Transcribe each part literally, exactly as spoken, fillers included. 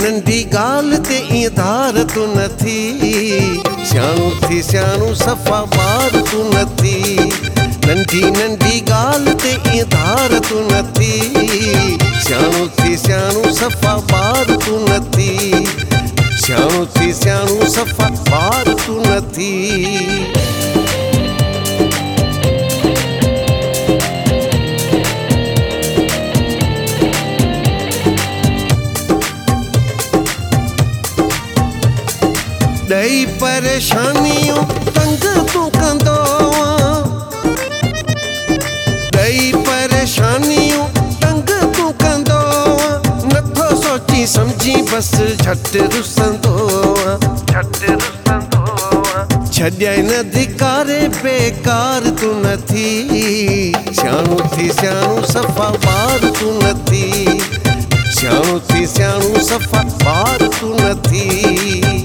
नंढी गाल ते ईअं धार तू नथी, सियाणो थी सियाणो सफ़ा ॿार तू नथी। नंढी नंढी गाल ते ईअं धार तू नथी, सियाणो थी सियाणो सफ़ा ॿार तू नथी। सियाणो थी सियाणो सफ़ा ॿार तू नथी। ॾही परेशानियूं तंग तूं कंदो, ॾही परेशानियूं तंग तूं कंदो, नथो सोची सम्झी बसि झटि रुसंदो झटि रुसंदो। छॾाए न धिकारे बेकार तूं नथी, सियाणो थी सियाणो सफ़ा ॿार तूं नथी। सियाणो थी सियाणो सफ़ा ॿार तूं नथी।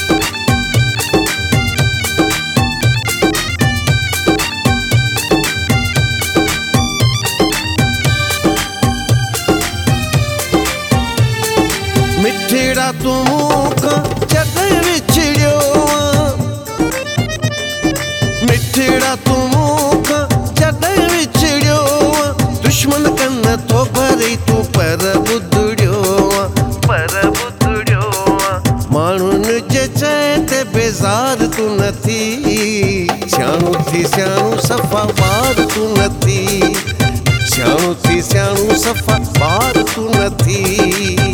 मिठड़ा तू मूंखां जॾहिं विछड़ियो, मिठड़ा तू मूंखां जॾहिं विछड़ियो, दुश्मन कन थो भरे तू पर ॿुधड़ियो पर ॿुधड़ियो। माण्हुनि जे चए ते बेज़ार तू नथी, सियाणो थी सियाणो सफ़ा ॿार तू नथी। सियाणो थी सियाणो सफ़ा ॿार तू नथी।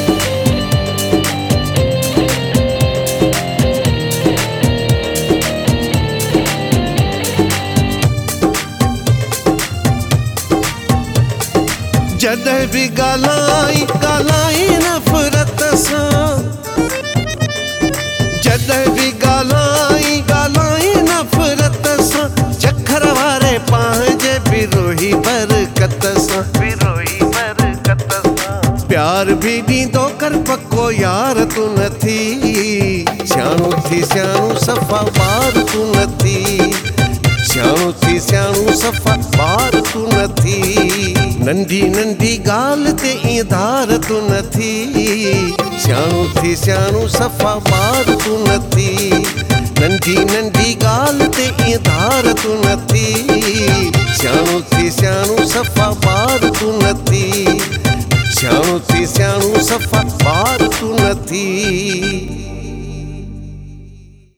जॾहिं बि ॻाल्हाई ॻाल्हाई नफ़रत सां, जॾहिं बि ॻाल्हाई ॻाल्हाई नफ़रत सां, चखर वारे पंहिंजे विरोही बरकत सां विरोही बरकत सां। प्यार बि ॾींदो कर पको यार तू नथी, सियाणो थी सियाणो सफ़ा ॿार तू नथी। सियाणो थी सियाणो सफ़ा ॿार तू नथी। नंढी नंढी गाल ते ईअं धार तू नथी, सियाणो थी सियाणो सफ़ा ॿार तू नथी। नंढी नंढी गाल ते ईअं धार तू नथी, सियाणो थी सियाणो सफ़ा ॿार तू नथी। सियाणो थी सियाणो सफ़ा ॿार तू नथी।